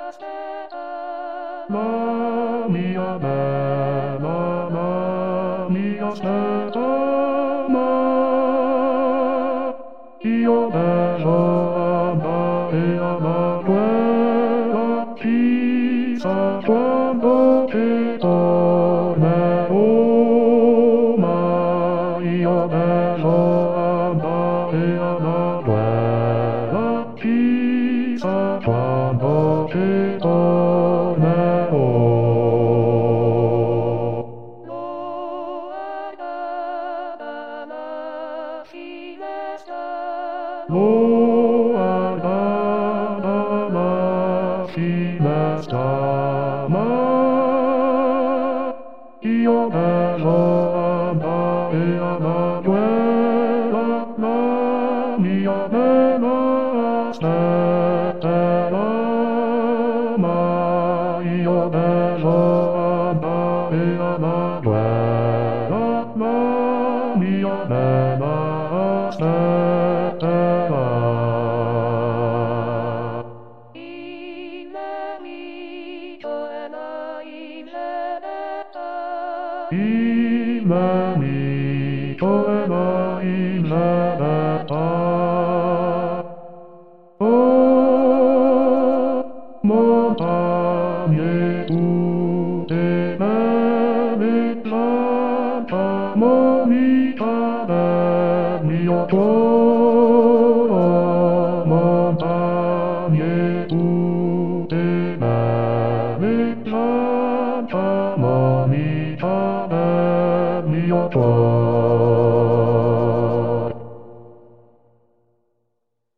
mia bella, mia stella, io beso e amato, chissà quando ti tornerò, ma io beso e amato, chissà quando ti tornerò. Guarda la finestra, ma io beso e amato la mia bella stella, ma io beso e amato la mia bella stella. Il nemico è la libertà. Oh, montagne